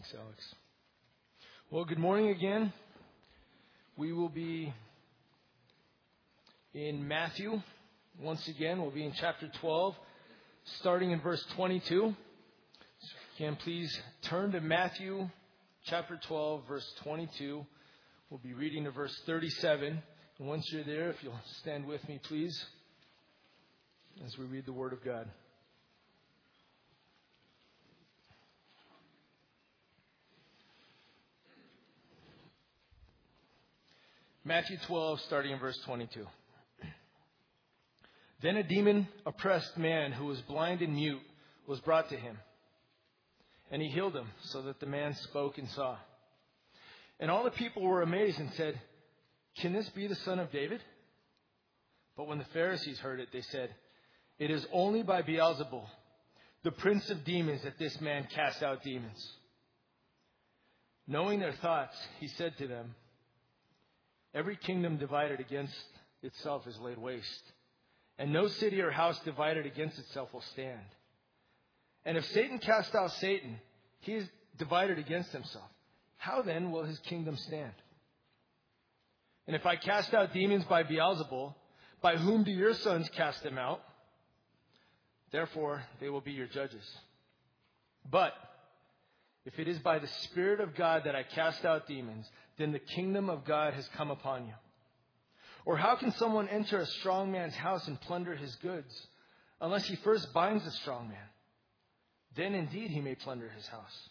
Thanks, Alex. Well, good morning again. We will be in Matthew. Once again, we'll be in chapter 12, starting in verse 22. So if you can please turn to Matthew chapter 12, verse 22. We'll be reading to verse 37. And once you're there, if you'll stand with me, please, as we read the Word of God. Matthew 12, starting in verse 22. Then a demon-oppressed man who was blind and mute was brought to him. And he healed him so that the man spoke and saw. And all the people were amazed and said, "Can this be the son of David?" But when the Pharisees heard it, they said, "It is only by Beelzebul, the prince of demons, that this man casts out demons." Knowing their thoughts, he said to them, "Every kingdom divided against itself is laid waste, and no city or house divided against itself will stand. And if Satan cast out Satan, he is divided against himself. How then will his kingdom stand? And if I cast out demons by Beelzebul, by whom do your sons cast them out? Therefore, they will be your judges. But if it is by the Spirit of God that I cast out demons, then the kingdom of God has come upon you. Or how can someone enter a strong man's house and plunder his goods, unless he first binds the strong man? Then indeed he may plunder his house.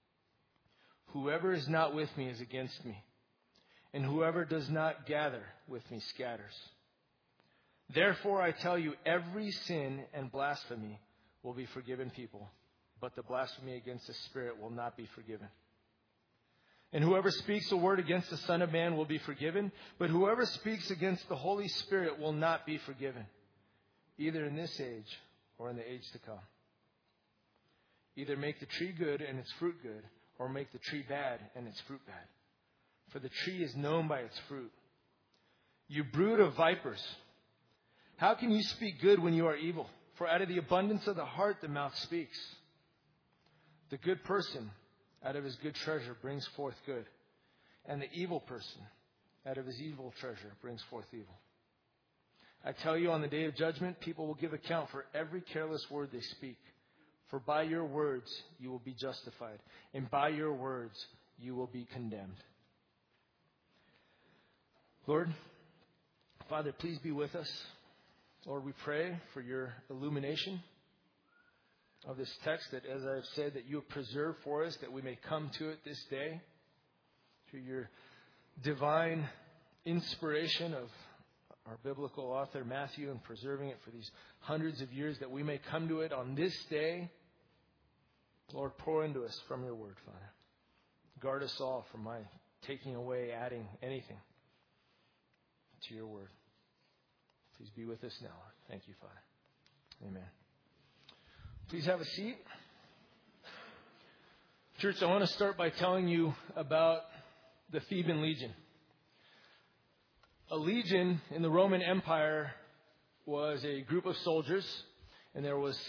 Whoever is not with me is against me, and whoever does not gather with me scatters. Therefore I tell you, every sin and blasphemy will be forgiven people, but the blasphemy against the Spirit will not be forgiven. And whoever speaks a word against the Son of Man will be forgiven, but whoever speaks against the Holy Spirit will not be forgiven, either in this age or in the age to come. Either make the tree good and its fruit good, or make the tree bad and its fruit bad. For the tree is known by its fruit. You brood of vipers, how can you speak good when you are evil? For out of the abundance of the heart the mouth speaks. The good person out of his good treasure brings forth good, and the evil person out of his evil treasure brings forth evil. I tell you, on the day of judgment, people will give account for every careless word they speak. For by your words you will be justified, and by your words you will be condemned. Lord, Father, please be with us. Lord, we pray for your illumination of this text, that, as I've said, that you have preserved for us, that we may come to it this day through your divine inspiration of our biblical author Matthew, and preserving it for these hundreds of years, that we may come to it on this day. Lord, pour into us from your word, Father. Guard us all from my taking away, adding anything to your word. Please be with us now, Lord. Thank you, Father. Amen. Please have a seat. Church, I want to start by telling you about the Theban Legion. A legion in the Roman Empire was a group of soldiers, and there was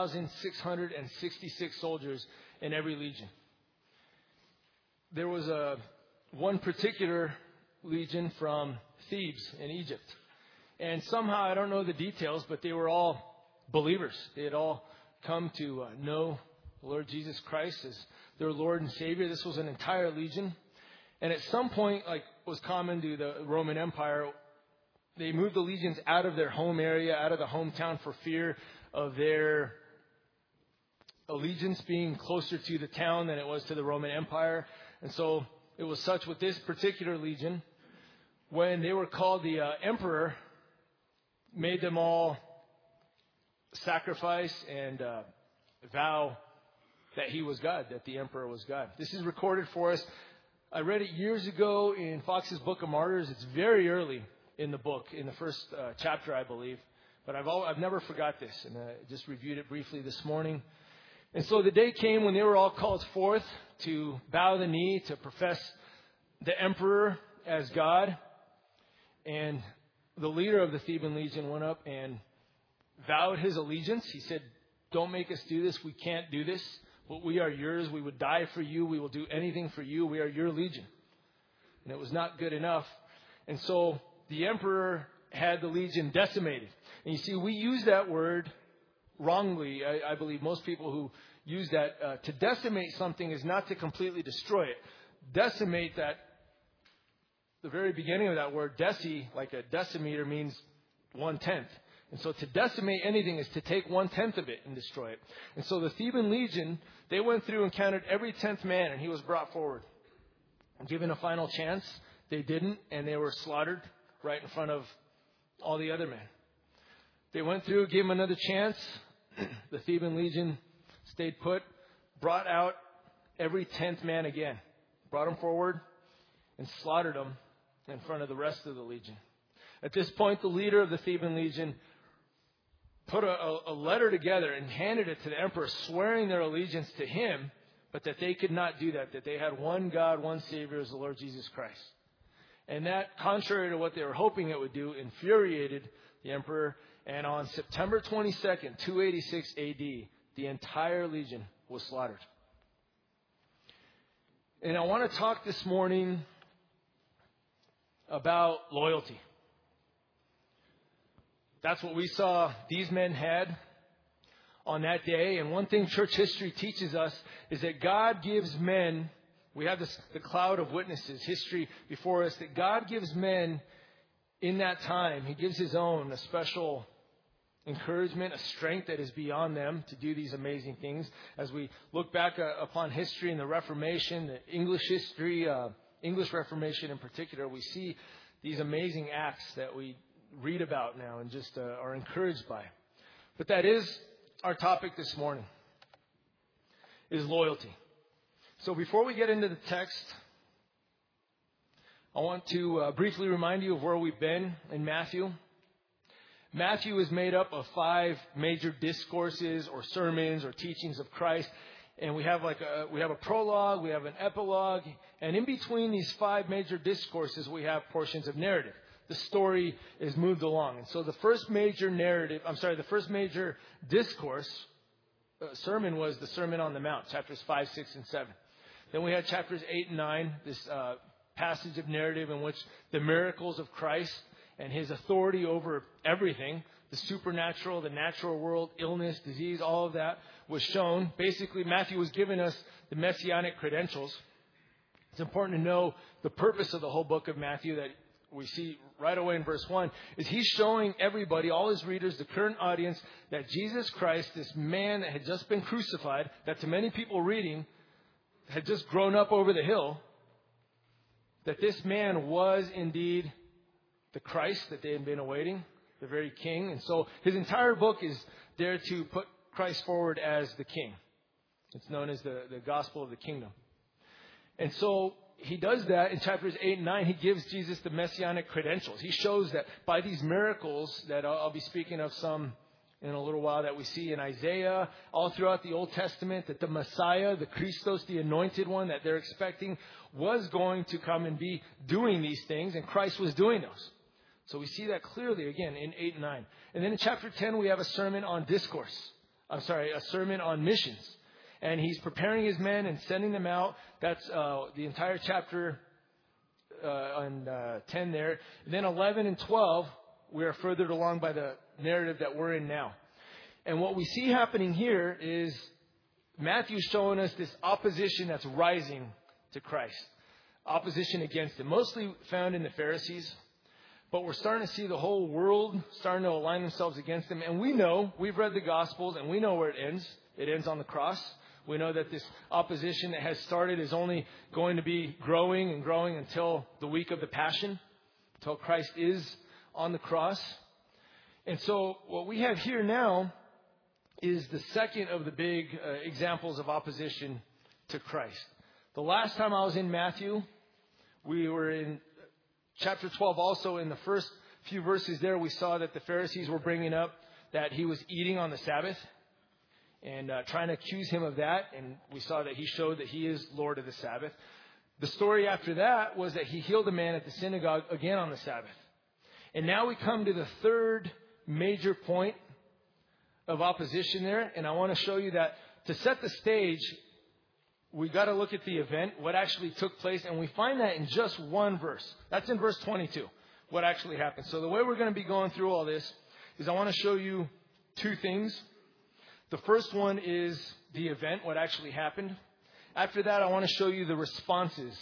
6,666 soldiers in every legion. There was one particular legion from Thebes in Egypt. And somehow, I don't know the details, but they were all believers. They had all come to know the Lord Jesus Christ as their Lord and Savior. This was an entire legion. And at some point, like was common to the Roman Empire, they moved the legions out of their home area, out of the hometown, for fear of their allegiance being closer to the town than it was to the Roman Empire. And so it was such with this particular legion, when they were called, the emperor made them all sacrifice and vow that he was God, that the emperor was God. This is recorded for us. I read it years ago in Fox's Book of Martyrs. It's very early in the book, in the first chapter, I believe. But I've never forgot this, and I just reviewed it briefly this morning. And so the day came when they were all called forth to bow the knee, to profess the emperor as God. And the leader of the Theban Legion went up and vowed his allegiance. He said, "Don't make us do this. We can't do this. But we are yours. We would die for you. We will do anything for you. We are your legion. And it was not good enough. And so the emperor had the legion decimated. And you see, we use that word wrongly. I believe most people who use that, to decimate something is not to completely destroy it. Decimate, that the very beginning of that word, deci, like a decimeter, means 1/10. And so to decimate anything is to take 1/10 of it and destroy it. And so the Theban legion, they went through and counted every 10th man, and he was brought forward. Given a final chance, they didn't, and they were slaughtered right in front of all the other men. They went through, gave them another chance. The Theban legion stayed put, brought out every 10th man again, brought them forward, and slaughtered them in front of the rest of the legion. At this point, the leader of the Theban legion put a letter together and handed it to the emperor, swearing their allegiance to him, but that they could not do that they had one God, one Savior, as the Lord Jesus Christ. And that, contrary to what they were hoping it would do, infuriated the emperor. And on September 22nd, 286 AD, the entire legion was slaughtered. And I want to talk this morning about loyalty. That's what we saw these men had on that day. And one thing church history teaches us is that God gives men, we have the cloud of witnesses, history before us, that God gives men in that time, He gives His own a special encouragement, a strength that is beyond them to do these amazing things. As we look back upon history and the Reformation, the English history, English Reformation in particular, we see these amazing acts that we read about now and just are encouraged by. But that is our topic this morning, is loyalty. So before we get into the text, I want to briefly remind you of where we've been in Matthew. Matthew is made up of 5 major discourses or sermons or teachings of Christ. And we have a prologue, we have an epilogue, and in between these 5 major discourses, we have portions of narrative. The story is moved along. And so the first major discourse, sermon was the Sermon on the Mount, chapters 5, 6, and 7. Then we had chapters 8 and 9, this passage of narrative in which the miracles of Christ and His authority over everything, the supernatural, the natural world, illness, disease, all of that was shown. Basically, Matthew was giving us the messianic credentials. It's important to know the purpose of the whole book of Matthew that we see right away in verse 1, is he's showing everybody, all his readers, the current audience, that Jesus Christ, this man that had just been crucified, that to many people reading had just grown up over the hill, that this man was indeed the Christ that they had been awaiting, the very King. And so his entire book is there to put Christ forward as the King. It's known as the gospel of the kingdom. And so he does that in chapters 8 and 9. He gives Jesus the messianic credentials. He shows that by these miracles that I'll be speaking of some in a little while, that we see in Isaiah, all throughout the Old Testament, that the Messiah, the Christos, the anointed one that they're expecting, was going to come and be doing these things, and Christ was doing those. So we see that clearly again in 8 and 9. And then in chapter 10, we have a sermon on a sermon on missions. And he's preparing his men and sending them out. That's the entire chapter on 10 there. And then 11 and 12, we are furthered along by the narrative that we're in now. And what we see happening here is Matthew's showing us this opposition that's rising to Christ. Opposition against him, mostly found in the Pharisees. But we're starting to see the whole world starting to align themselves against him. And we've read the Gospels, and we know where it ends. It ends on the cross. We know that this opposition that has started is only going to be growing and growing until the week of the Passion, until Christ is on the cross. And so what we have here now is the second of the big examples of opposition to Christ. The last time I was in Matthew, we were in chapter 12 also. In the first few verses there, we saw that the Pharisees were bringing up that he was eating on the Sabbath and trying to accuse him of that. And we saw that he showed that he is Lord of the Sabbath. The story after that was that he healed a man at the synagogue again on the Sabbath. And now we come to the third major point of opposition there. And I want to show you that to set the stage, we got to look at the event, what actually took place, and we find that in just one verse. That's in verse 22, what actually happened. So the way we're going to be going through all this is I want to show you two things. The first one is the event, what actually happened. After that, I want to show you the responses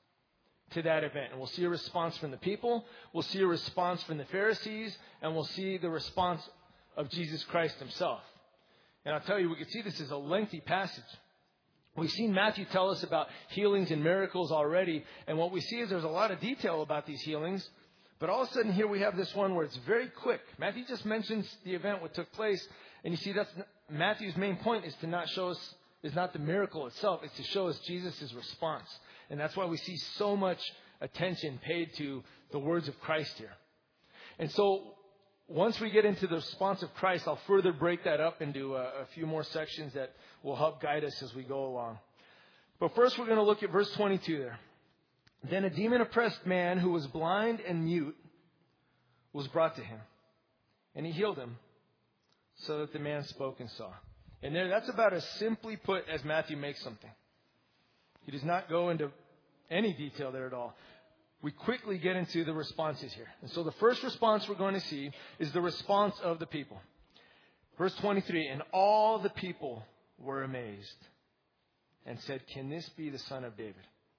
to that event. And we'll see a response from the people, we'll see a response from the Pharisees, and we'll see the response of Jesus Christ himself. And I'll tell you, we can see this is a lengthy passage. We've seen Matthew tell us about healings and miracles already, and what we see is there's a lot of detail about these healings, but all of a sudden here we have this one where it's very quick. Matthew just mentions the event, what took place, and you see that's Matthew's main point is to not show us, is not the miracle itself, it's to show us Jesus' response. And that's why we see so much attention paid to the words of Christ here. And so once we get into the response of Christ, I'll further break that up into a few more sections that will help guide us as we go along. But first we're going to look at verse 22 there. Then a demon-oppressed man who was blind and mute was brought to him. And he healed him so that the man spoke and saw. And there, that's about as simply put as Matthew makes something. He does not go into any detail there at all. We quickly get into the responses here. And so the first response we're going to see is the response of the people. Verse 23, and all the people were amazed and said, can this be the Son of David?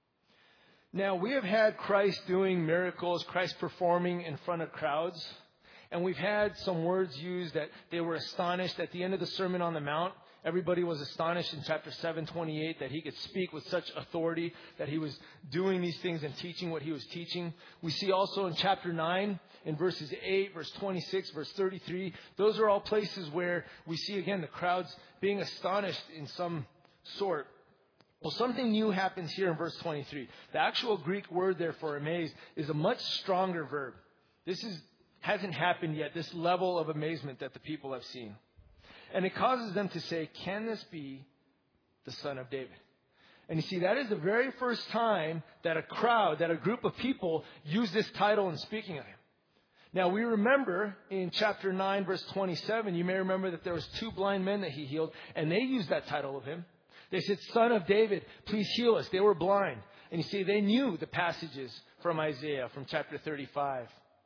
Now, we have had Christ doing miracles, Christ performing in front of crowds. And we've had some words used that they were astonished at the end of the Sermon on the Mount. Everybody was astonished in chapter 7:28 that he could speak with such authority, that he was doing these things and teaching what he was teaching. We see also in chapter 9, in verses 8, verse 26, verse 33, those are all places where we see again the crowds being astonished in some sort. Well, something new happens here in verse 23. The actual Greek word there for amazed is a much stronger verb. This hasn't happened yet, this level of amazement that the people have seen. And it causes them to say, can this be the Son of David? And you see, that is the very first time that a crowd, that a group of people use this title in speaking of him. Now, we remember in chapter 9, verse 27, you may remember that there was 2 blind men that he healed, and they used that title of him. They said, Son of David, please heal us. They were blind. And you see, they knew the passages from Isaiah, from chapter 35.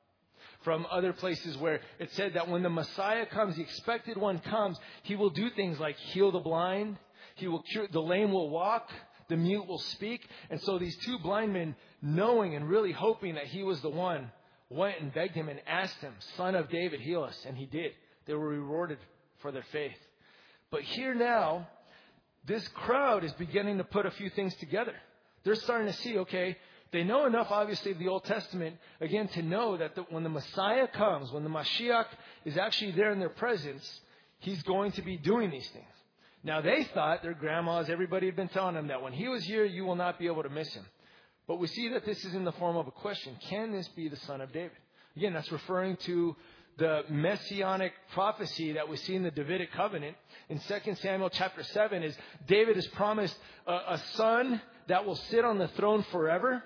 From other places where it said that when the Messiah comes, the expected one comes, he will do things like heal the blind, he will cure, the lame will walk, the mute will speak. And so these 2 blind men, knowing and really hoping that he was the one, went and begged him and asked him, Son of David, heal us. And he did. They were rewarded for their faith. But here now, this crowd is beginning to put a few things together. They're starting to see, okay, they know enough, obviously, of the Old Testament, again, to know that when the Messiah comes, when the Mashiach is actually there in their presence, he's going to be doing these things. Now, they thought, their grandmas, everybody had been telling them that when he was here, you will not be able to miss him. But we see that this is in the form of a question. Can this be the Son of David? Again, that's referring to the messianic prophecy that we see in the Davidic covenant. In 2 Samuel chapter 7 is David is promised a son that will sit on the throne forever.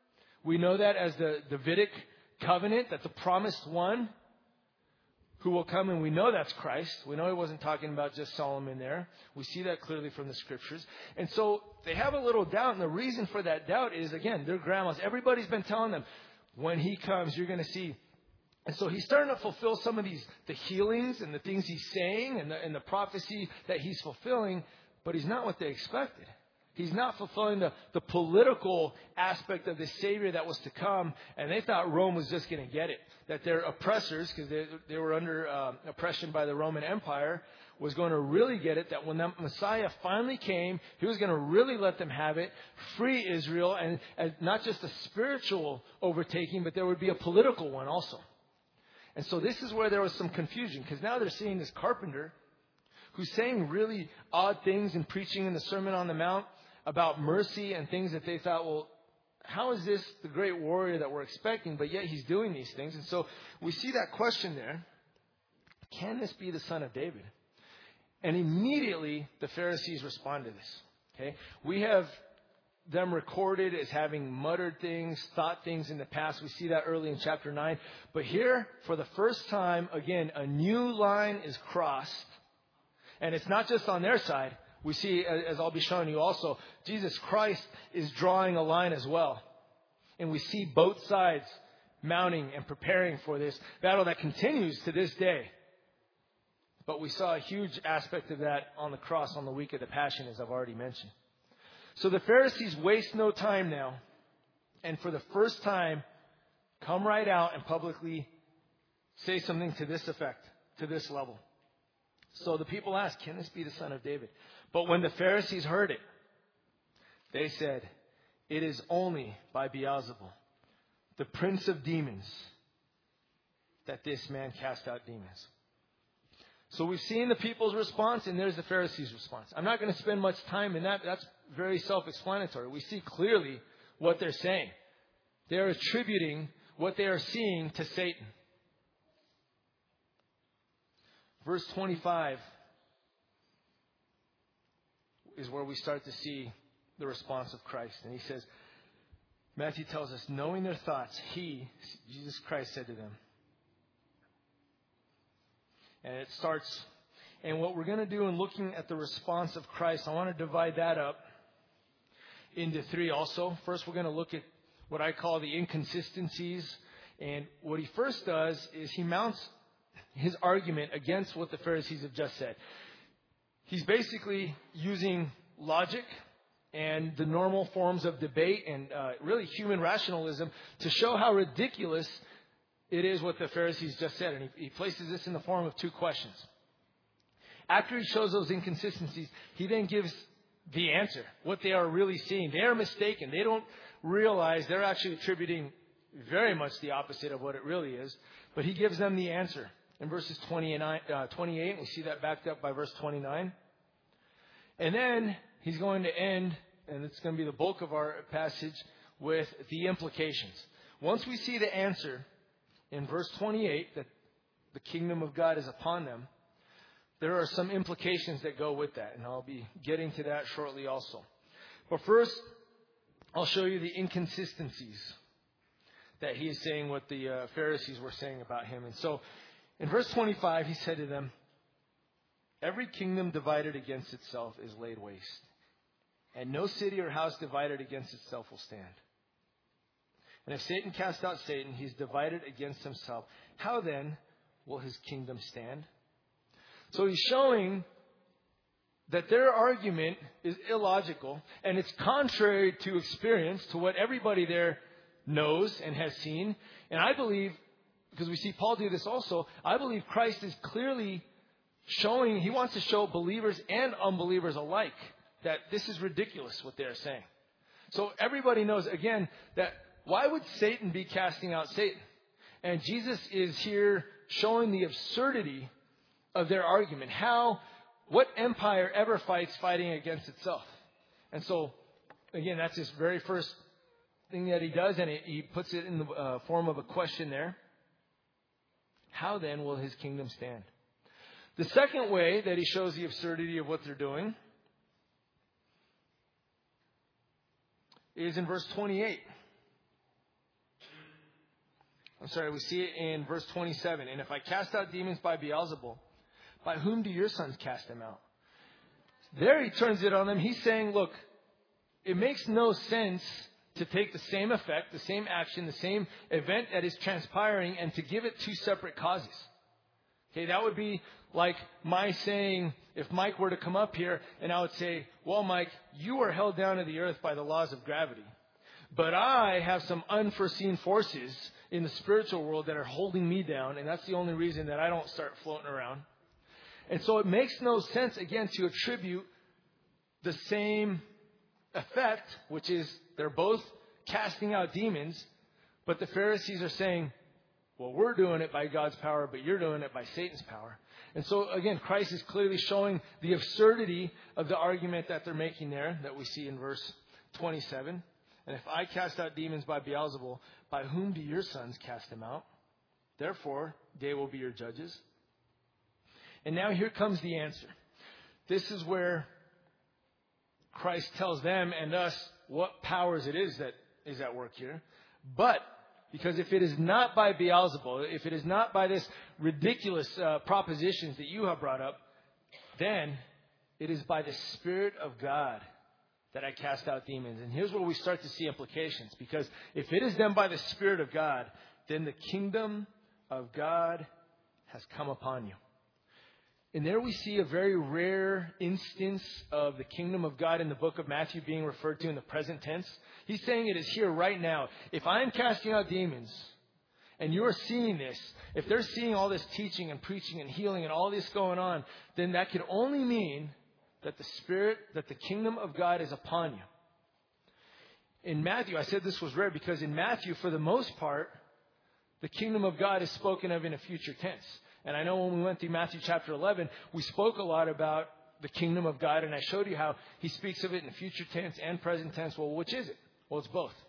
We know that as the Davidic covenant, that the promised one who will come, and we know that's Christ. We know he wasn't talking about just Solomon there. We see that clearly from the scriptures. And so they have a little doubt, and the reason for that doubt is, again, their grandmas. Everybody's been telling them, when he comes, you're going to see. And so he's starting to fulfill some of the healings and the things he's saying and the prophecy that he's fulfilling, but he's not what they expected. He's not fulfilling the political aspect of the Savior that was to come. And they thought Rome was just going to get it. That their oppressors, because they were under oppression by the Roman Empire, was going to really get it. That when the Messiah finally came, he was going to really let them have it, free Israel, and not just a spiritual overtaking, but there would be a political one also. And so this is where there was some confusion, because now they're seeing this carpenter who's saying really odd things and preaching in the Sermon on the Mount about mercy and things that they thought, well, how is this the great warrior that we're expecting, but yet he's doing these things? And so we see that question there. Can this be the Son of David? And immediately the Pharisees respond to this. Okay, we have them recorded as having muttered things, thought things in the past. We see that early in chapter 9. But here, for the first time, again, a new line is crossed. And it's not just on their side. we see, as I'll be showing you also, Jesus Christ is drawing a line as well. And we see both sides mounting and preparing for this battle that continues to this day. But we saw a huge aspect of that on the cross on the week of the Passion, as I've already mentioned. So the Pharisees waste no time now, and for the first time, come right out and publicly say something to this effect, to this level. So the people asked, can this be the son of David? But when the Pharisees heard it, they said, it is only by Beelzebul, the prince of demons, that this man cast out demons. So we've seen the people's response, and there's the Pharisees' response. I'm not going to spend much time in that. That's very self-explanatory. We see clearly what they're saying. They're attributing what they are seeing to Satan. Verse 25 is where we start to see the response of Christ. And he says, Matthew tells us, knowing their thoughts, he, Jesus Christ, said to them. And it starts, and what we're going to do in looking at the response of Christ, I want to divide that up into three also. First, we're going to look at what I call the inconsistencies. And what he first does is he mounts his argument against what the Pharisees have just said. He's basically using logic and the normal forms of debate and really human rationalism to show how ridiculous it is what the Pharisees just said. And he places this in the form of two questions. After he shows those inconsistencies, he then gives the answer, what they are really seeing. They are mistaken. They don't realize they're actually attributing very much the opposite of what it really is. But he gives them the answer in verses 28. We see that backed up by verse 29. And then he's going to end, and it's going to be the bulk of our passage, with the implications. Once we see the answer in verse 28, that the kingdom of God is upon them, there are some implications that go with that. And I'll be getting to that shortly also. But first, I'll show you the inconsistencies that he is saying what the Pharisees were saying about him. And so in verse 25, he said to them, every kingdom divided against itself is laid waste, and no city or house divided against itself will stand. And if Satan cast out Satan, he's divided against himself. How then will his kingdom stand? So he's showing that their argument is illogical, and it's contrary to experience, to what everybody there knows and has seen. And I believe, because we see Paul do this also, I believe Christ is clearly showing, he wants to show believers and unbelievers alike that this is ridiculous what they're saying. So everybody knows, again, that why would Satan be casting out Satan? And Jesus is here showing the absurdity of their argument. What empire ever fighting against itself? And so, again, that's his very first thing that he does, and he puts it in the form of a question there. How then will his kingdom stand? The second way that he shows the absurdity of what they're doing is in verse 28. We see it in verse 27. And if I cast out demons by Beelzebul, by whom do your sons cast them out? There he turns it on them. He's saying, look, it makes no sense to take the same effect, the same action, the same event that is transpiring, and to give it two separate causes. Okay, that would be like my saying, if Mike were to come up here and I would say, well, Mike, you are held down to the earth by the laws of gravity, but I have some unforeseen forces in the spiritual world that are holding me down, and that's the only reason that I don't start floating around. And so it makes no sense, again, to attribute the same effect, which is they're both casting out demons, but the Pharisees are saying, well, we're doing it by God's power, but you're doing it by Satan's power. And so, again, Christ is clearly showing the absurdity of the argument that they're making there, that we see in verse 27. And if I cast out demons by Beelzebul, by whom do your sons cast them out? Therefore, they will be your judges. And now here comes the answer. This is where Christ tells them and us what powers it is that is at work here. But because if it is not by Beelzebul, if it is not by this ridiculous propositions that you have brought up, then it is by the Spirit of God that I cast out demons. And here's where we start to see implications. Because if it is done by the Spirit of God, then the kingdom of God has come upon you. And there we see a very rare instance of the kingdom of God in the book of Matthew being referred to in the present tense. He's saying it is here right now. If I am casting out demons, and you are seeing this, if they're seeing all this teaching and preaching and healing and all this going on, then that can only mean that the Spirit, that the kingdom of God is upon you. In Matthew, I said this was rare because in Matthew, for the most part, the kingdom of God is spoken of in a future tense. And I know when we went through Matthew chapter 11, we spoke a lot about the kingdom of God, and I showed you how he speaks of it in the future tense and present tense. Well, which is it? Well, it's both.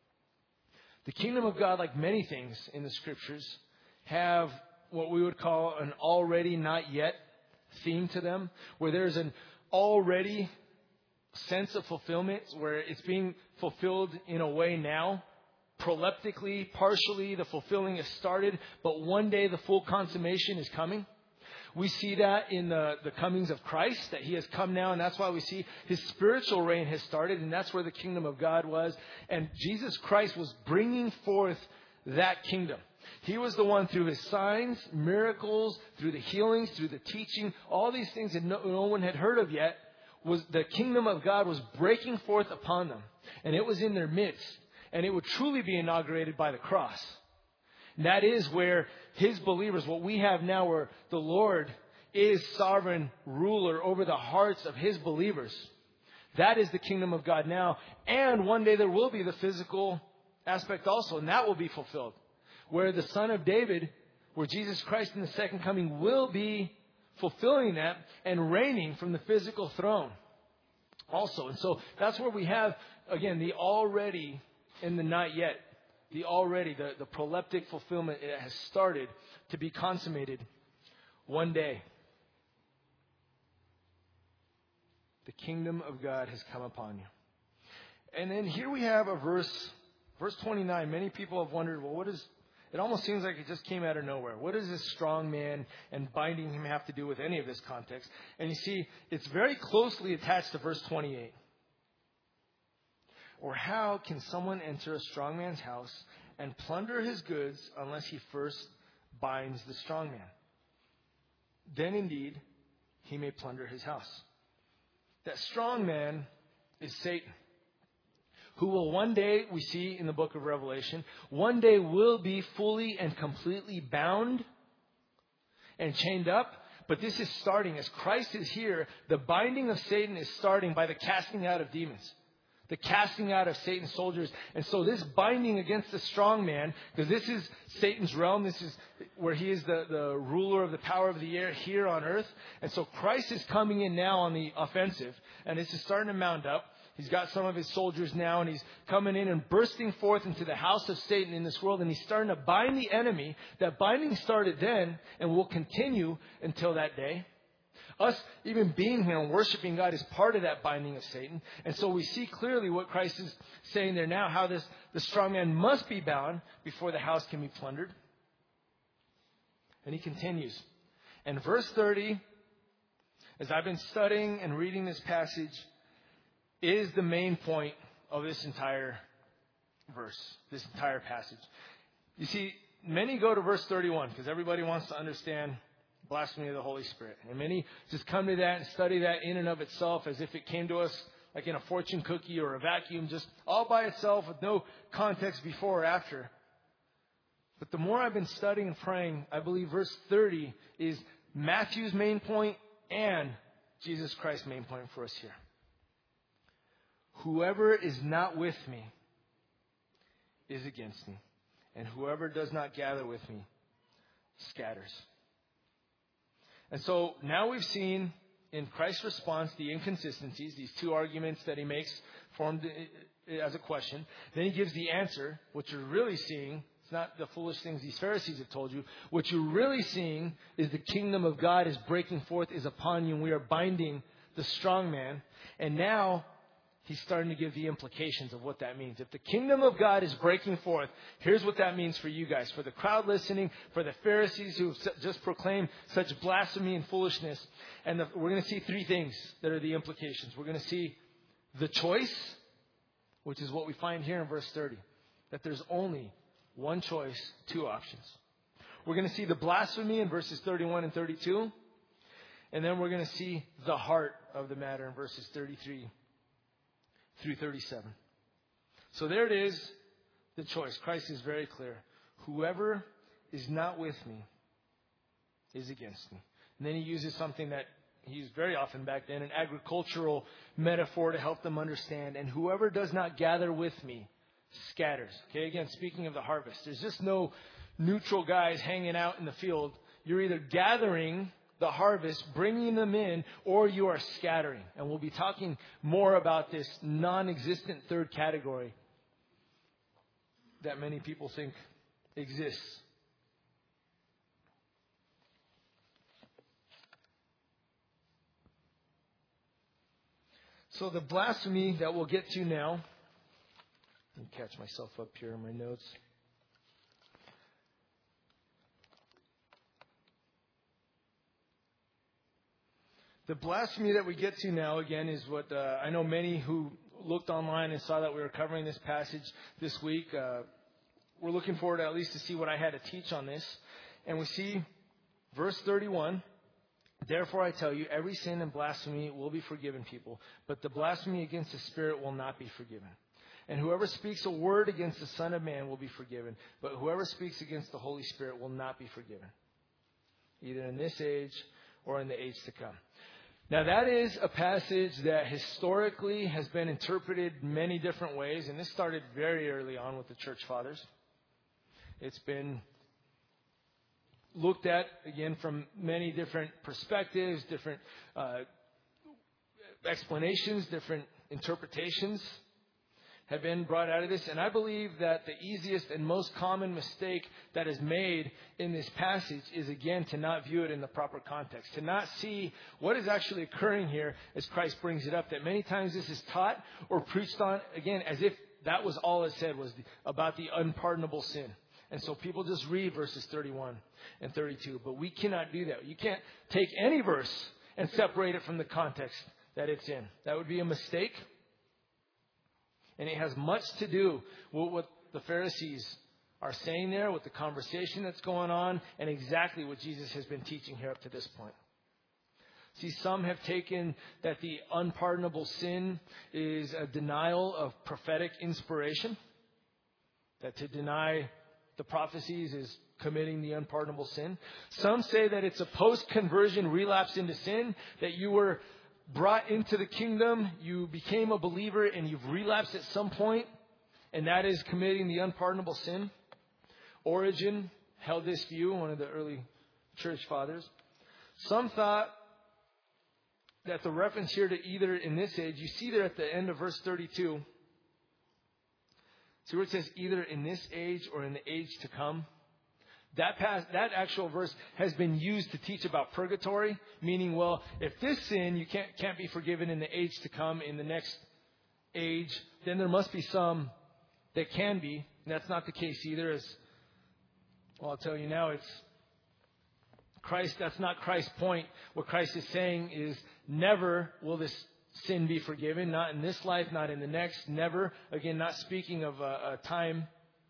The kingdom of God, like many things in the scriptures, have what we would call an already not yet theme to them, where there's an already sense of fulfillment, where it's being fulfilled in a way now. Proleptically, partially, the fulfilling has started, but one day the full consummation is coming. We see that in the comings of Christ, that he has come now, and that's why we see his spiritual reign has started, and that's where the kingdom of God was. And Jesus Christ was bringing forth that kingdom. He was the one through his signs, miracles, through the healings, through the teaching, all these things that no one had heard of yet, was the kingdom of God was breaking forth upon them. And it was in their midst. And it would truly be inaugurated by the cross. And that is where his believers, what we have now, where the Lord is sovereign ruler over the hearts of his believers. That is the kingdom of God now. And one day there will be the physical aspect also, and that will be fulfilled. Where the Son of David, where Jesus Christ in the second coming will be fulfilling that and reigning from the physical throne also. And so that's where we have, again, the already and the not yet. The already, the proleptic fulfillment, it has started to be consummated one day. The kingdom of God has come upon you. And then here we have a verse 29. Many people have wondered, well, it almost seems like it just came out of nowhere. What does this strong man and binding him have to do with any of this context? And you see, it's very closely attached to verse 28. Or how can someone enter a strong man's house and plunder his goods unless he first binds the strong man? Then indeed he may plunder his house. That strong man is Satan, who will one day, we see in the book of Revelation, one day will be fully and completely bound and chained up. But this is starting, as Christ is here, the binding of Satan is starting by the casting out of demons. The casting out of Satan's soldiers. And so this binding against the strong man, because this is Satan's realm, this is where he is the ruler of the power of the air here on earth. And so Christ is coming in now on the offensive, and this is starting to mount up. He's got some of his soldiers now, and he's coming in and bursting forth into the house of Satan in this world, and he's starting to bind the enemy. That binding started then and will continue until that day. Us even being here and worshiping God is part of that binding of Satan. And so we see clearly what Christ is saying there now, how the strong man must be bound before the house can be plundered. And he continues. And verse 30, as I've been studying and reading this passage, is the main point of this entire verse, this entire passage. You see, many go to verse 31 because everybody wants to understand blasphemy of the Holy Spirit. And many just come to that and study that in and of itself as if it came to us like in a fortune cookie or a vacuum, just all by itself with no context before or after. But the more I've been studying and praying, I believe verse 30 is Matthew's main point and Jesus Christ's main point for us here. Whoever is not with me is against me, and whoever does not gather with me scatters. And so now we've seen in Christ's response the inconsistencies, these two arguments that he makes formed as a question. Then he gives the answer. What you're really seeing, it's not the foolish things these Pharisees have told you. What you're really seeing is the kingdom of God is breaking forth, is upon you, and we are binding the strong man. And now he's starting to give the implications of what that means. If the kingdom of God is breaking forth, here's what that means for you guys, for the crowd listening, for the Pharisees who just proclaimed such blasphemy and foolishness. And we're going to see three things that are the implications. We're going to see the choice, which is what we find here in verse 30, that there's only one choice, two options. We're going to see the blasphemy in verses 31 and 32. And then we're going to see the heart of the matter in verses 33 through 37. So there it is, the choice. Christ is very clear. Whoever is not with me is against me. And then he uses something that he used very often back then, an agricultural metaphor to help them understand. And whoever does not gather with me scatters. Okay, again, speaking of the harvest, there's just no neutral guys hanging out in the field. You're either gathering the harvest, bringing them in, or you are scattering. And we'll be talking more about this non-existent third category that many people think exists. So the blasphemy that we'll get to now, let me catch myself up here in my notes. The blasphemy that we get to now, again, is what I know many who looked online and saw that we were covering this passage this week. We're looking forward at least to see what I had to teach on this. And we see verse 31, therefore I tell you, every sin and blasphemy will be forgiven people, but the blasphemy against the Spirit will not be forgiven. And whoever speaks a word against the Son of Man will be forgiven, but whoever speaks against the Holy Spirit will not be forgiven, either in this age or in the age to come. Now that is a passage that historically has been interpreted many different ways, and this started very early on with the church fathers. It's been looked at, again, from many different perspectives, different explanations, different interpretations have been brought out of this. And I believe that the easiest and most common mistake that is made in this passage is, again, to not view it in the proper context, to not see what is actually occurring here as Christ brings it up. That many times this is taught or preached on, again, as if that was all it said, was about the unpardonable sin. And so people just read verses 31 and 32. But we cannot do that. You can't take any verse and separate it from the context that it's in. That would be a mistake. And it has much to do with what the Pharisees are saying there, with the conversation that's going on, and exactly what Jesus has been teaching here up to this point. See, some have taken that the unpardonable sin is a denial of prophetic inspiration, that to deny the prophecies is committing the unpardonable sin. Some say that it's a post-conversion relapse into sin, that you were brought into the kingdom, you became a believer, and you've relapsed at some point, and that is committing the unpardonable sin. Origen held this view, one of the early church fathers. Some thought that the reference here to either in this age, you see there at the end of verse 32, see where it says either in this age or in the age to come? That actual verse has been used to teach about purgatory, meaning, well, if this sin you can't be forgiven in the age to come, in the next age, then there must be some that can be. And that's not the case either. As well, I'll tell you now, it's Christ. That's not Christ's point. What Christ is saying is, never will this sin be forgiven. Not in this life, not in the next. Never. Again, not speaking of a time.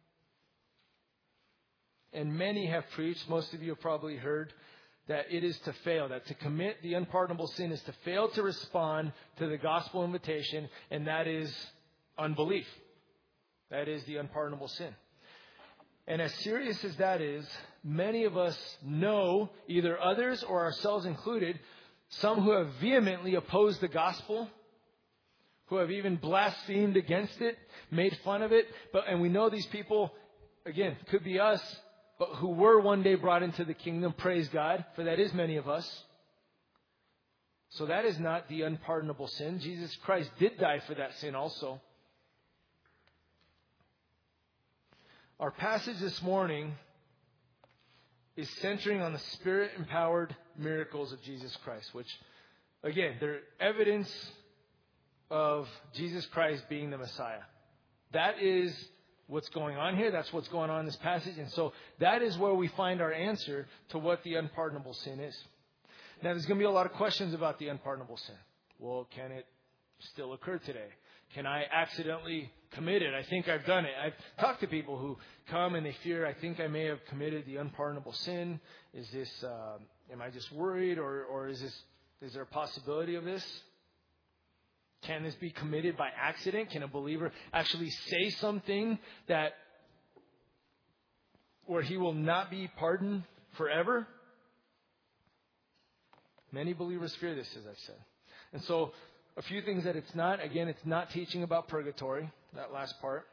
And many have preached, most of you have probably heard, that it is to fail, that to commit the unpardonable sin is to fail to respond to the gospel invitation, and that is unbelief. That is the unpardonable sin. And as serious as that is, many of us know, either others or ourselves included, some who have vehemently opposed the gospel, who have even blasphemed against it, made fun of it. And we know these people, again, could be us, but who were one day brought into the kingdom. Praise God, for that is many of us. So that is not the unpardonable sin. Jesus Christ did die for that sin also. Our passage this morning is centering on the Spirit-empowered miracles of Jesus Christ, which, again, they're evidence of Jesus Christ being the Messiah. That is what's going on here. That's what's going on in this passage. And so that is where we find our answer to what the unpardonable sin is. Now, there's going to be a lot of questions about the unpardonable sin. Well, can it still occur today? Can I accidentally commit it? I think I've done it. I've talked to people who come and they fear, I think I may have committed the unpardonable sin. Is this, am I just worried, or is there a possibility of this? Can this be committed by accident? Can a believer actually say something where he will not be pardoned forever? Many believers fear this, as I've said. And so, a few things that it's not. Again, it's not teaching about purgatory, that last part.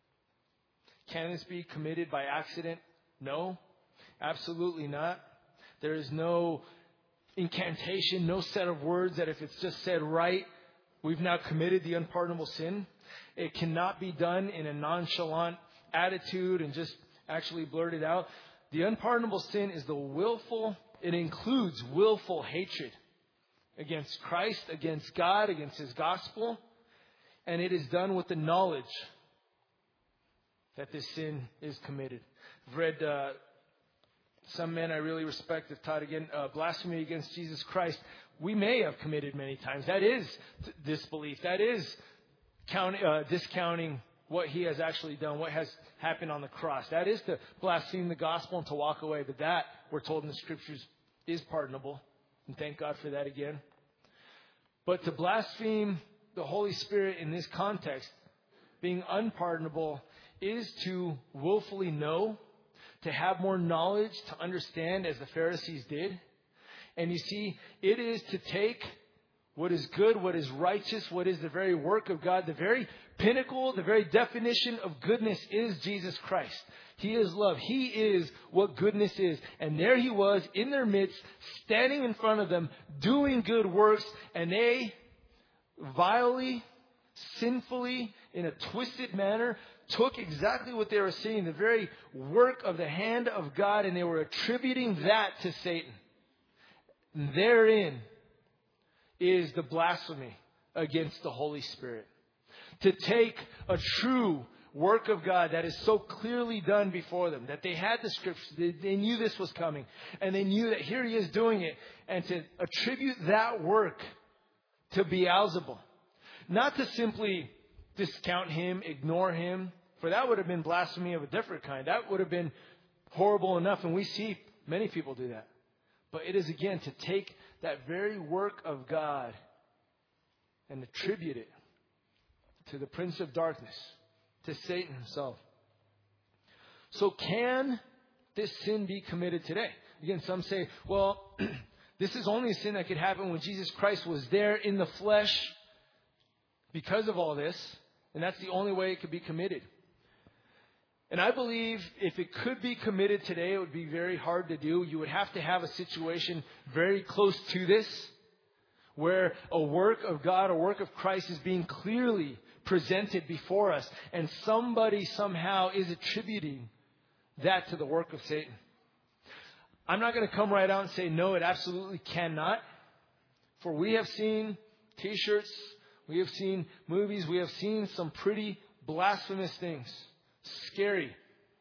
Can this be committed by accident? No, absolutely not. There is no incantation, no set of words that if it's just said right, we've now committed the unpardonable sin. It cannot be done in a nonchalant attitude and just actually blurted out. The unpardonable sin is it includes willful hatred against Christ, against God, against His gospel. And it is done with the knowledge that this sin is committed. I've read some men I really respect have taught again blasphemy against Jesus Christ. We may have committed many times. That is disbelief. That is discounting what He has actually done, what has happened on the cross. That is to blaspheme the gospel and to walk away. But that, we're told in the Scriptures, is pardonable. And thank God for that again. But to blaspheme the Holy Spirit in this context, being unpardonable, is to willfully know, to have more knowledge, to understand as the Pharisees did. And you see, it is to take what is good, what is righteous, what is the very work of God, the very pinnacle, the very definition of goodness is Jesus Christ. He is love. He is what goodness is. And there He was in their midst, standing in front of them, doing good works, and they vilely, sinfully, in a twisted manner, took exactly what they were seeing, the very work of the hand of God, and they were attributing that to Satan. And therein is the blasphemy against the Holy Spirit. To take a true work of God that is so clearly done before them, that they had the Scriptures, they knew this was coming, and they knew that here He is doing it, and to attribute that work to Beelzebul. Not to simply discount Him, ignore Him, for that would have been blasphemy of a different kind. That would have been horrible enough, and we see many people do that. But it is, again, to take that very work of God and attribute it to the Prince of Darkness, to Satan himself. So can this sin be committed today? Again, some say, well, this is only a sin that could happen when Jesus Christ was there in the flesh because of all this, and that's the only way it could be committed. And I believe if it could be committed today, it would be very hard to do. You would have to have a situation very close to this, where a work of God, a work of Christ is being clearly presented before us, and somebody somehow is attributing that to the work of Satan. I'm not going to come right out and say, no, it absolutely cannot. For we have seen T-shirts, we have seen movies, we have seen some pretty blasphemous things. Scary.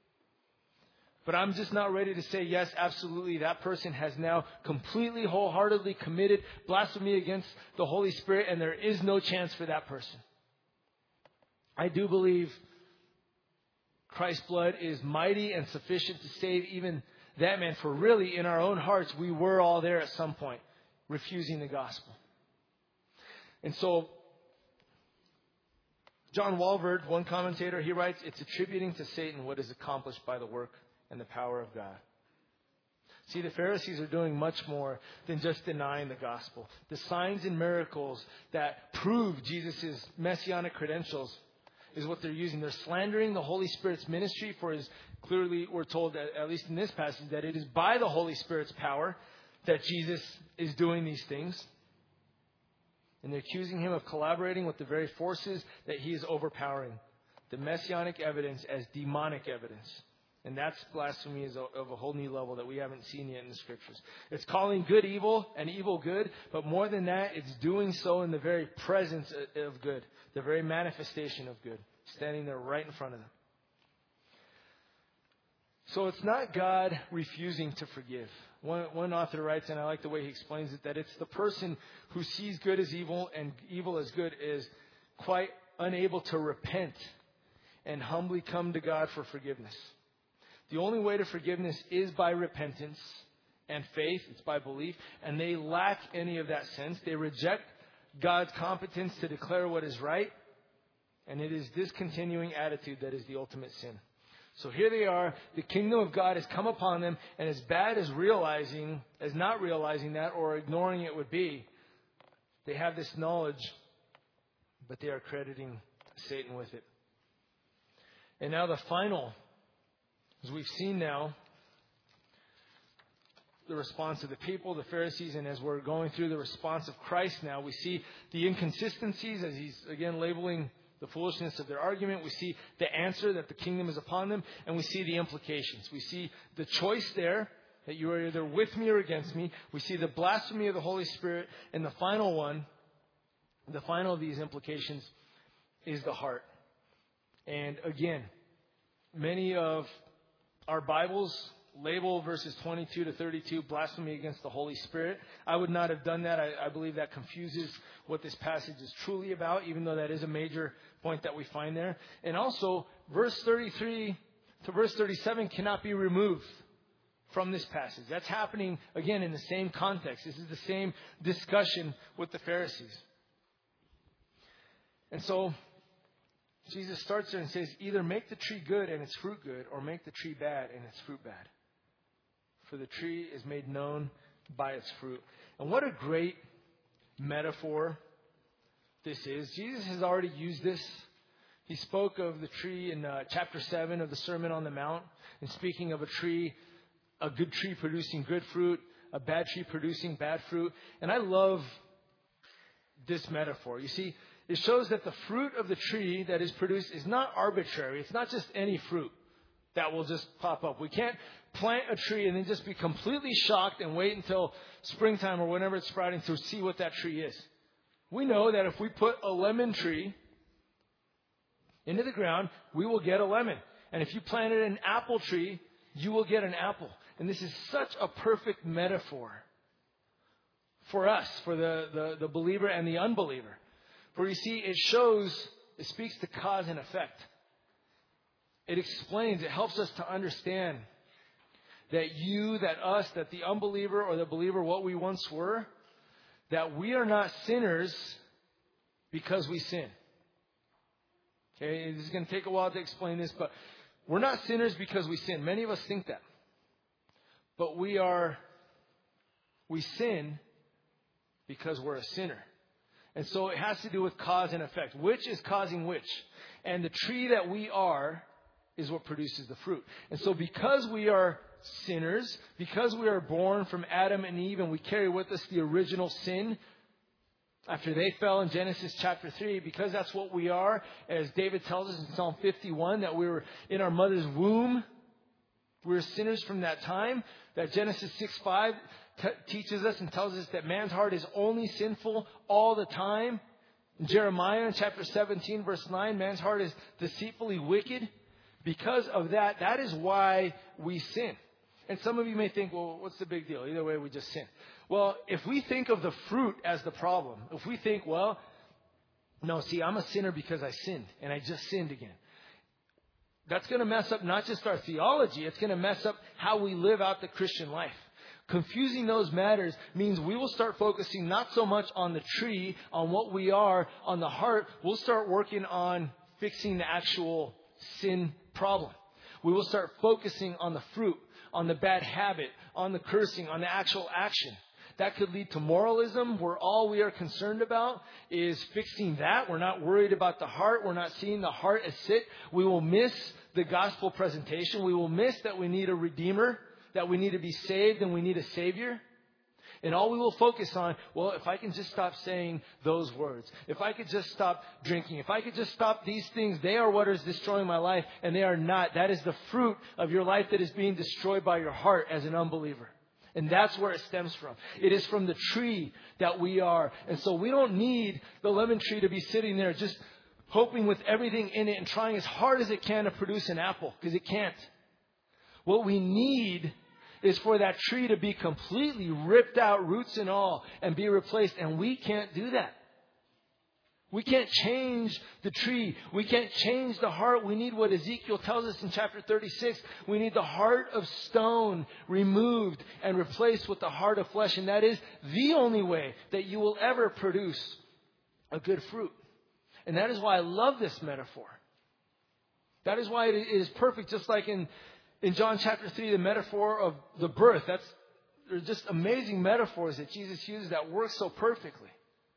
But I'm just not ready to say, yes, absolutely, that person has now completely, wholeheartedly committed blasphemy against the Holy Spirit, and there is no chance for that person. I do believe Christ's blood is mighty and sufficient to save even that man. For really, in our own hearts, we were all there at some point, refusing the gospel. And so, John Walvoord, one commentator, he writes, it's attributing to Satan what is accomplished by the work and the power of God. See, the Pharisees are doing much more than just denying the gospel. The signs and miracles that prove Jesus' messianic credentials is what they're using. They're slandering the Holy Spirit's ministry, for His, clearly we're told, that, at least in this passage, that it is by the Holy Spirit's power that Jesus is doing these things. And they're accusing Him of collaborating with the very forces that He is overpowering. The messianic evidence as demonic evidence. And that's blasphemy of a whole new level that we haven't seen yet in the Scriptures. It's calling good evil and evil good, but more than that, it's doing so in the very presence of good, the very manifestation of good, standing there right in front of them. So it's not God refusing to forgive. One author writes, and I like the way he explains it, that it's the person who sees good as evil and evil as good is quite unable to repent and humbly come to God for forgiveness. The only way to forgiveness is by repentance and faith. It's by belief. And they lack any of that sense. They reject God's competence to declare what is right. And it is this continuing attitude that is the ultimate sin. So here they are. The kingdom of God has come upon them. And as bad as not realizing that or ignoring it would be, they have this knowledge, but they are crediting Satan with it. And now the final, as we've seen now, the response of the people, the Pharisees, and as we're going through the response of Christ now, we see the inconsistencies as he's again labeling the foolishness of their argument. We see the answer that the kingdom is upon them, and we see the implications. We see the choice there, that you are either with me or against me. We see the blasphemy of the Holy Spirit, and the final one, the final of these implications is the heart. And again, many of our Bibles label verses 22 to 32 blasphemy against the Holy Spirit. I would not have done that. I believe that confuses what this passage is truly about, even though that is a major point that we find there. And also, verse 33 to verse 37 cannot be removed from this passage. That's happening, again, in the same context. This is the same discussion with the Pharisees. And so, Jesus starts there and says, either make the tree good and its fruit good, or make the tree bad and its fruit bad. For the tree is made known by its fruit. And what a great metaphor this is. Jesus has already used this. He spoke of the tree in chapter 7 of the Sermon on the Mount, and speaking of a tree, a good tree producing good fruit, a bad tree producing bad fruit. And I love this metaphor. You see, it shows that the fruit of the tree that is produced is not arbitrary. It's not just any fruit that will just pop up. We can't plant a tree and then just be completely shocked and wait until springtime or whenever it's sprouting to see what that tree is. We know that if we put a lemon tree into the ground, we will get a lemon. And if you planted an apple tree, you will get an apple. And this is such a perfect metaphor for us, for the believer and the unbeliever. For you see, it speaks to cause and effect. It explains, it helps us to understand that that the unbeliever or the believer, what we once were, that we are not sinners because we sin. Okay, this is going to take a while to explain this, but we're not sinners because we sin. Many of us think that. But we sin because we're a sinner. And so it has to do with cause and effect. Which is causing which? And the tree that we are is what produces the fruit. And so because we are sinners, because we are born from Adam and Eve and we carry with us the original sin after they fell in Genesis chapter 3, because that's what we are, as David tells us in Psalm 51, that we were in our mother's womb. We were sinners from that time. That Genesis 6:5 teaches us and tells us that man's heart is only sinful all the time. In Jeremiah in chapter 17, verse 9, man's heart is deceitfully wicked. Because of that, that is why we sin. And some of you may think, well, what's the big deal? Either way, we just sin. Well, if we think of the fruit as the problem, if we think, well, no, see, I'm a sinner because I sinned, and I just sinned again. That's going to mess up not just our theology, it's going to mess up how we live out the Christian life. Confusing those matters means we will start focusing not so much on the tree, on what we are, on the heart. We'll start working on fixing the actual sin problem. We will start focusing on the fruit, on the bad habit, on the cursing, on the actual action. That could lead to moralism, where all we are concerned about is fixing that. We're not worried about the heart. We're not seeing the heart as sick. We will miss the gospel presentation. We will miss that we need a redeemer, that we need to be saved and we need a savior. And all we will focus on, well, if I can just stop saying those words, if I could just stop drinking, if I could just stop these things, they are what is destroying my life, and they are not. That is the fruit of your life that is being destroyed by your heart as an unbeliever. And that's where it stems from. It is from the tree that we are. And so we don't need the lemon tree to be sitting there just hoping with everything in it and trying as hard as it can to produce an apple, because it can't. What we need is for that tree to be completely ripped out, roots and all, and be replaced. And we can't do that. We can't change the tree. We can't change the heart. We need what Ezekiel tells us in chapter 36. We need the heart of stone removed and replaced with the heart of flesh. And that is the only way that you will ever produce a good fruit. And that is why I love this metaphor. That is why it is perfect, just like in John chapter 3, the metaphor of the birth. There's just amazing metaphors that Jesus uses that work so perfectly.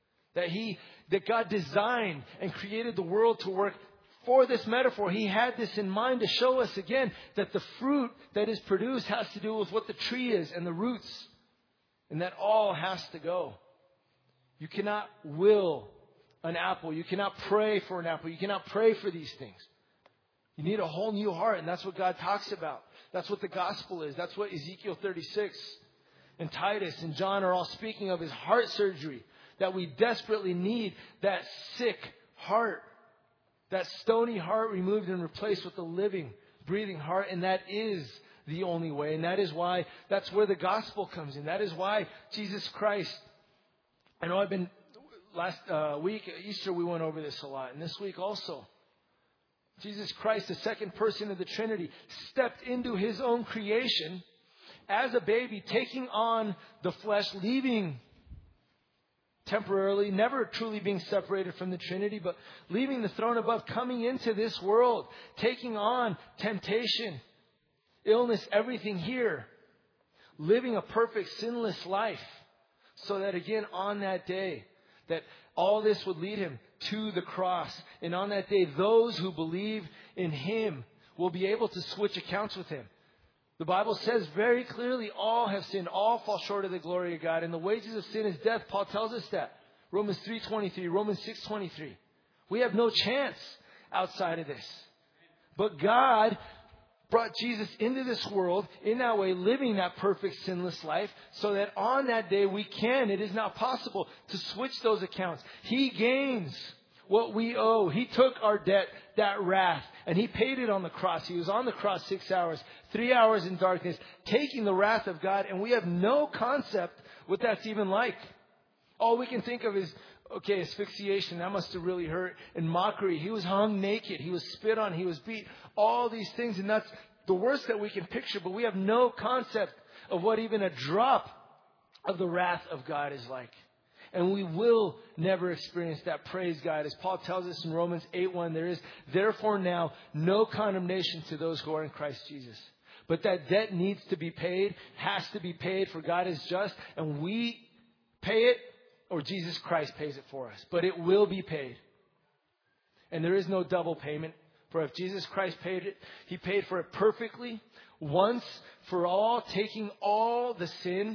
That God designed and created the world to work for this metaphor. He had this in mind to show us again that the fruit that is produced has to do with what the tree is and the roots. And that all has to go. You cannot will an apple. You cannot pray for an apple. You cannot pray for these things. You need a whole new heart, and that's what God talks about. That's what the gospel is. That's what Ezekiel 36 and Titus and John are all speaking of, is heart surgery. That we desperately need that sick heart, that stony heart removed and replaced with a living, breathing heart. And that is the only way. And that is why, that's where the gospel comes in. That is why Jesus Christ, I know last week, Easter, we went over this a lot. And this week also, Jesus Christ, the second person of the Trinity, stepped into his own creation as a baby, taking on the flesh, leaving temporarily, never truly being separated from the Trinity, but leaving the throne above, coming into this world, taking on temptation, illness, everything here, living a perfect sinless life, so that again on that day, that all this would lead him to the cross. And on that day, those who believe in him will be able to switch accounts with him. The Bible says very clearly, all have sinned, all fall short of the glory of God. And the wages of sin is death. Paul tells us that. Romans 3:23, Romans 6:23. We have no chance outside of this. But God brought Jesus into this world in that way, living that perfect sinless life, so that on that day it is not possible to switch those accounts. He gains what we owe. He took our debt, that wrath, and he paid it on the cross. He was on the cross 6 hours, 3 hours in darkness, taking the wrath of God, and we have no concept what that's even like. All we can think of is, okay, asphyxiation, that must have really hurt. And mockery, he was hung naked, he was spit on, he was beat. All these things, and that's the worst that we can picture, but we have no concept of what even a drop of the wrath of God is like. And we will never experience that, praise God. As Paul tells us in Romans 8:1, there is therefore now no condemnation to those who are in Christ Jesus. But that debt needs to be paid, has to be paid, for God is just, and we pay it, or Jesus Christ pays it for us. But it will be paid. And there is no double payment. For if Jesus Christ paid it, he paid for it perfectly, once for all, taking all the sin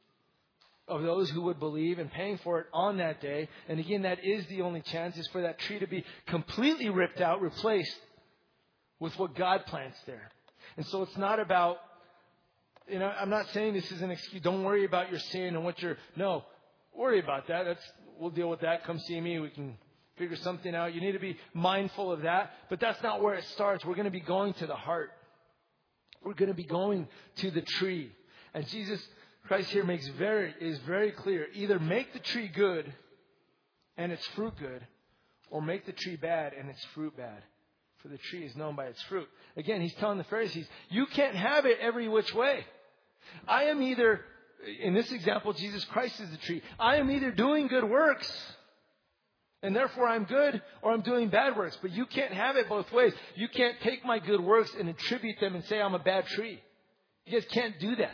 of those who would believe and paying for it on that day. And again, that is the only chance, is for that tree to be completely ripped out, replaced with what God plants there. And so it's not about, I'm not saying this is an excuse. Don't worry about your sin and no, worry about that. We'll deal with that. Come see me. We can figure something out. You need to be mindful of that. But that's not where it starts. We're going to be going to the heart. We're going to be going to the tree. And Jesus Christ here is very clear. Either make the tree good and its fruit good, or make the tree bad and its fruit bad. For the tree is known by its fruit. Again, he's telling the Pharisees, you can't have it every which way. I am either, in this example, Jesus Christ is the tree. I am either doing good works, and therefore I'm good, or I'm doing bad works. But you can't have it both ways. You can't take my good works and attribute them and say I'm a bad tree. You guys can't do that.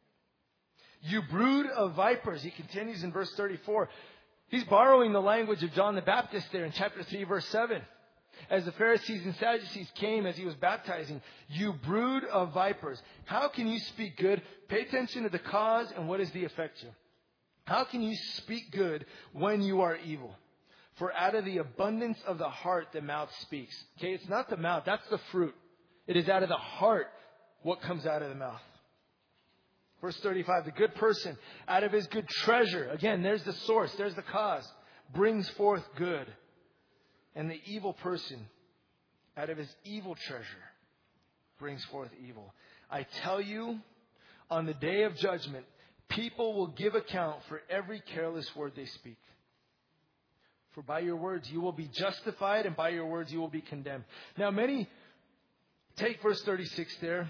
You brood of vipers, he continues in verse 34. He's borrowing the language of John the Baptist there in chapter 3, verse 7. As the Pharisees and Sadducees came as he was baptizing, you brood of vipers. How can you speak good? Pay attention to the cause and what is the effect here. How can you speak good when you are evil? For out of the abundance of the heart, the mouth speaks. Okay, it's not the mouth, that's the fruit. It is out of the heart what comes out of the mouth. Verse 35, the good person, out of his good treasure, again, there's the source, there's the cause, brings forth good. And the evil person, out of his evil treasure, brings forth evil. I tell you, on the day of judgment, people will give account for every careless word they speak. For by your words you will be justified, and by your words you will be condemned. Now many take verse 36 there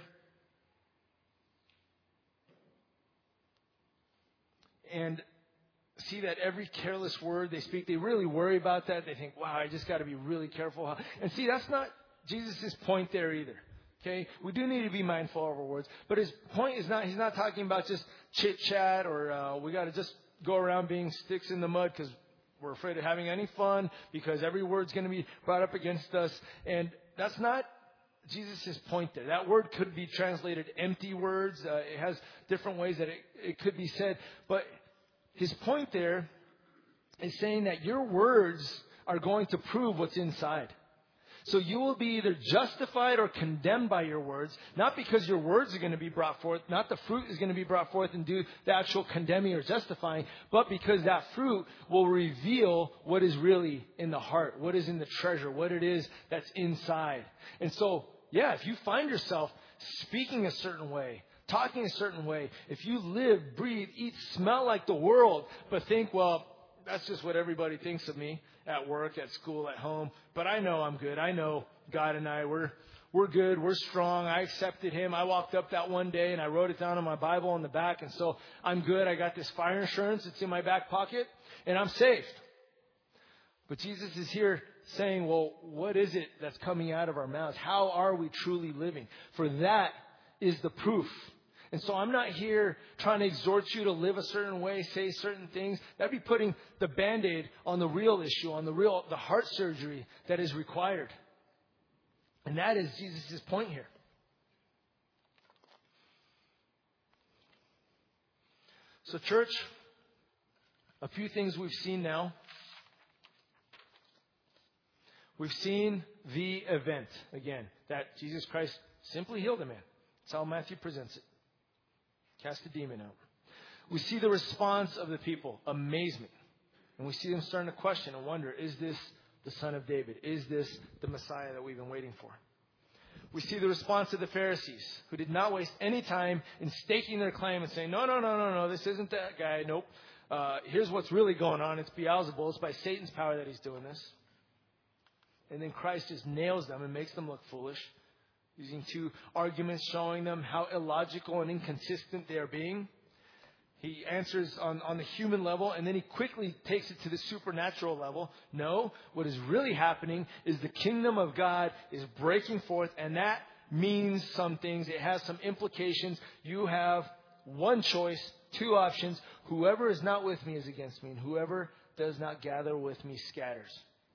and see that every careless word they speak, they really worry about that. They think, wow, I just got to be really careful. And see, that's not Jesus' point there either. Okay, we do need to be mindful of our words, but his point is not, he's not talking about just chit chat or we got to just go around being sticks in the mud because we're afraid of having any fun because every word's going to be brought up against us. And that's not Jesus' point there. That word could be translated empty words. It has different ways that it could be said. But his point there is saying that your words are going to prove what's inside. So you will be either justified or condemned by your words, not because your words are going to be brought forth, not the fruit is going to be brought forth and do the actual condemning or justifying, but because that fruit will reveal what is really in the heart, what is in the treasure, what it is that's inside. And so, yeah, if you find yourself speaking a certain way, talking a certain way, if you live, breathe, eat, smell like the world, but think, well, that's just what everybody thinks of me at work, at school, at home. But I know I'm good. I know God and I, we're good. We're strong. I accepted him. I walked up that one day and I wrote it down on my Bible on the back. And so I'm good. I got this fire insurance. It's in my back pocket and I'm saved. But Jesus is here saying, well, what is it that's coming out of our mouths? How are we truly living? For that is the proof. And so I'm not here trying to exhort you to live a certain way, say certain things. That'd be putting the Band-Aid on the real issue, on the heart surgery that is required. And that is Jesus' point here. So church, a few things we've seen now. We've seen the event, again, that Jesus Christ simply healed a man. That's how Matthew presents it. Cast a demon out. We see the response of the people, amazement. And we see them starting to question and wonder, is this the Son of David? Is this the Messiah that we've been waiting for? We see the response of the Pharisees, who did not waste any time in staking their claim and saying, no, this isn't that guy. Nope. Here's what's really going on. It's Beelzebul. It's by Satan's power that he's doing this. And then Christ just nails them and makes them look foolish, using two arguments showing them how illogical and inconsistent they are being. He answers on the human level, and then he quickly takes it to the supernatural level. No, what is really happening is the kingdom of God is breaking forth, and that means some things. It has some implications. You have one choice, two options. Whoever is not with me is against me, and whoever does not gather with me scatters.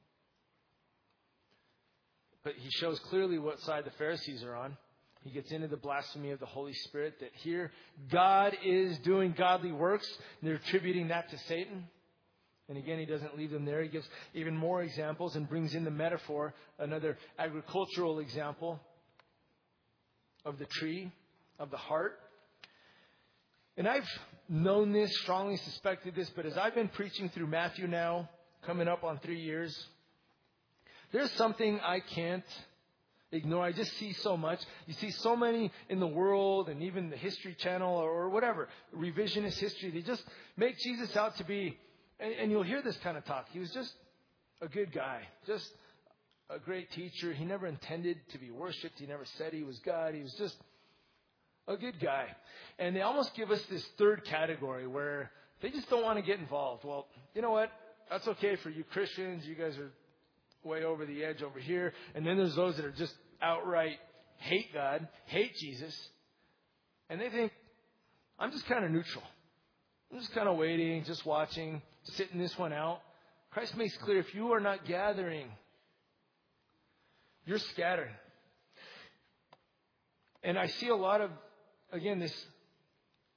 But he shows clearly what side the Pharisees are on. He gets into the blasphemy of the Holy Spirit, that here God is doing godly works, and they're attributing that to Satan. And again, he doesn't leave them there. He gives even more examples and brings in the metaphor, another agricultural example of the tree, of the heart. And I've known this, strongly suspected this, but as I've been preaching through Matthew now, coming up on 3 years, there's something I can't ignore. I just see so much. You see so many in the world and even the History Channel or whatever, revisionist history. They just make Jesus out to be, and you'll hear this kind of talk. He was just a good guy, just a great teacher. He never intended to be worshipped. He never said he was God. He was just a good guy. And they almost give us this third category where they just don't want to get involved. Well, you know what? That's okay for you Christians. You guys are way over the edge over here. And then there's those that are just outright hate God, hate Jesus. And they think, I'm just kind of neutral. I'm just kind of waiting, just watching, sitting this one out. Christ makes clear, if you are not gathering, you're scattering. And I see a lot of, again, this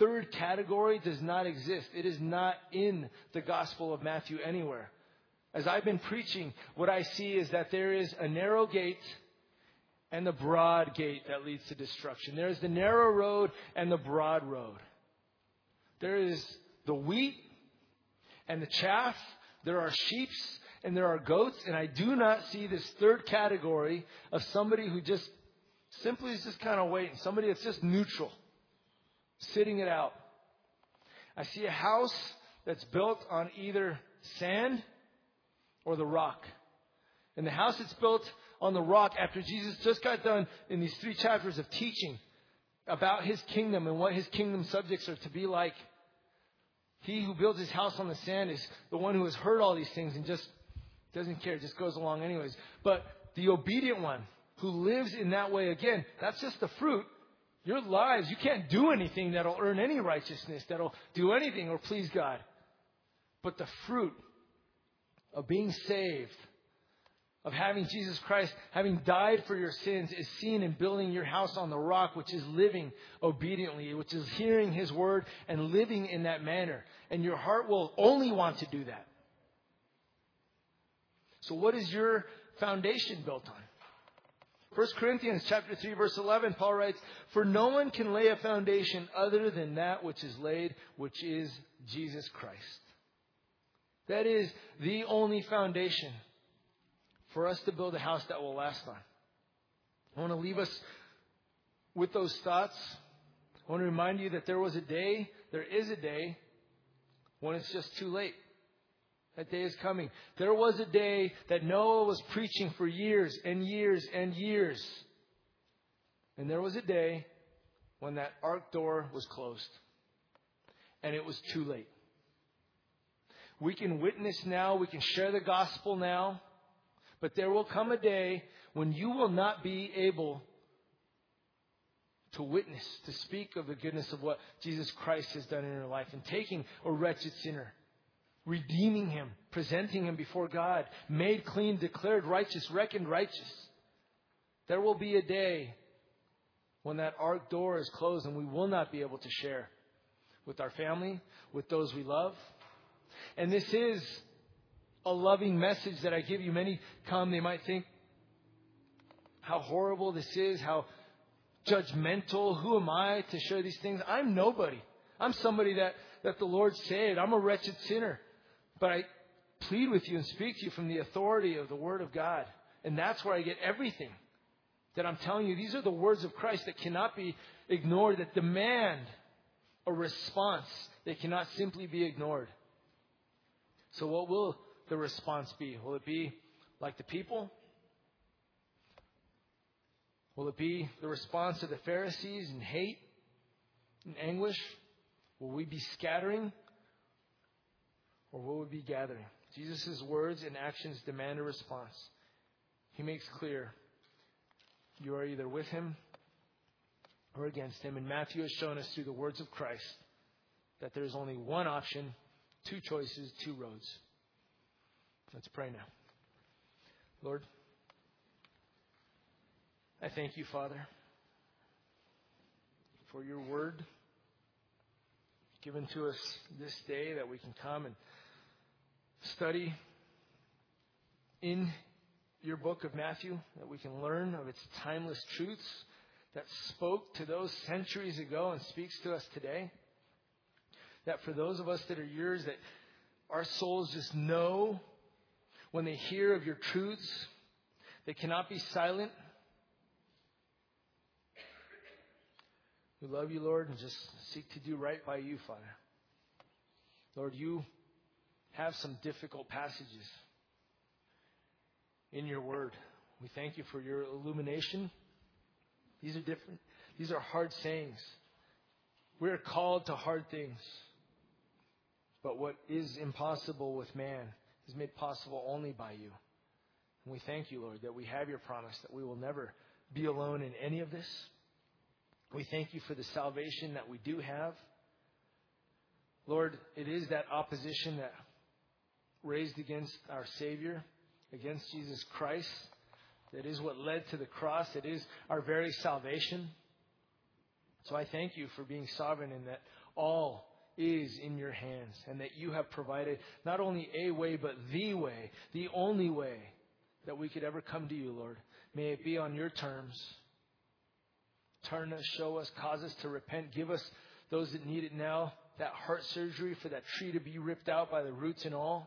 third category does not exist. It is not in the Gospel of Matthew anywhere. As I've been preaching, what I see is that there is a narrow gate and the broad gate that leads to destruction. There is the narrow road and the broad road. There is the wheat and the chaff. There are sheep and there are goats. And I do not see this third category of somebody who just simply is just kind of waiting. Somebody that's just neutral, sitting it out. I see a house that's built on either sand or the rock. And the house that's built on the rock, after Jesus just got done in these 3 chapters of teaching about His kingdom and what His kingdom subjects are to be like. He who builds his house on the sand is the one who has heard all these things and just doesn't care, just goes along anyways. But the obedient one who lives in that way, again, that's just the fruit. Your lives, you can't do anything that'll earn any righteousness, that'll do anything or please God. But the fruit of being saved, of having Jesus Christ, having died for your sins, is seen in building your house on the rock, which is living obediently, which is hearing His word and living in that manner. And your heart will only want to do that. So what is your foundation built on? 1 Corinthians chapter 3, verse 11, Paul writes, "For no one can lay a foundation other than that which is laid, which is Jesus Christ." That is the only foundation for us to build a house that will last on. I want to leave us with those thoughts. I want to remind you that there is a day when it's just too late. That day is coming. There was a day that Noah was preaching for years and years and years. And there was a day when that ark door was closed. And it was too late. We can witness now. We can share the gospel now. But there will come a day when you will not be able to witness, to speak of the goodness of what Jesus Christ has done in your life, and taking a wretched sinner, redeeming him, presenting him before God, made clean, declared righteous, reckoned righteous. There will be a day when that ark door is closed and we will not be able to share with our family, with those we love. And this is a loving message that I give you. Many come, they might think how horrible this is, how judgmental. Who am I to share these things? I'm nobody. I'm somebody that the Lord saved. I'm a wretched sinner. But I plead with you and speak to you from the authority of the Word of God. And that's where I get everything that I'm telling you. These are the words of Christ that cannot be ignored, that demand a response. They cannot simply be ignored. So what will the response be? Will it be like the people? Will it be the response of the Pharisees in hate and anguish? Will we be scattering? Or will we be gathering? Jesus' words and actions demand a response. He makes clear you are either with Him or against Him. And Matthew has shown us through the words of Christ that there's only one option, 2 choices, 2 roads. Let's pray now. Lord, I thank you, Father, for your word given to us this day, that we can come and study in your book of Matthew, that we can learn of its timeless truths that spoke to those centuries ago and speaks to us today. That for those of us that are yours, that our souls just know when they hear of your truths, they cannot be silent. We love you, Lord, and just seek to do right by you, Father. Lord, you have some difficult passages in your word. We thank you for your illumination. These are different. These are hard sayings. We are called to hard things. But what is impossible with man is made possible only by you. And we thank you, Lord, that we have your promise that we will never be alone in any of this. We thank you for the salvation that we do have. Lord, it is that opposition that raised against our Savior, against Jesus Christ, that is what led to the cross. It is our very salvation. So I thank you for being sovereign and that all is in your hands, and that you have provided not only a way, but the way, the only way that we could ever come to you, Lord. May it be on your terms. Turn us, show us, cause us to repent. Give us, those that need it now, that heart surgery for that tree to be ripped out by the roots and all.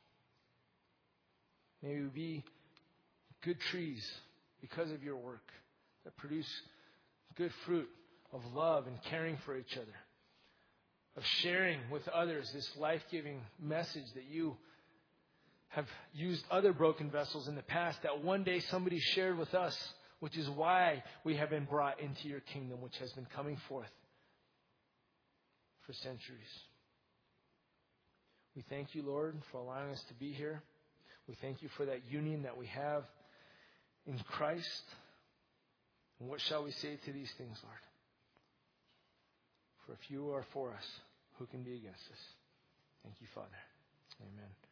May we be good trees because of your work that produce good fruit of love and caring for each other, of sharing with others this life-giving message that you have used other broken vessels in the past that one day somebody shared with us, which is why we have been brought into your kingdom, which has been coming forth for centuries. We thank you, Lord, for allowing us to be here. We thank you for that union that we have in Christ. And what shall we say to these things, Lord? For if you are for us, who can be against us? Thank you, Father. Amen.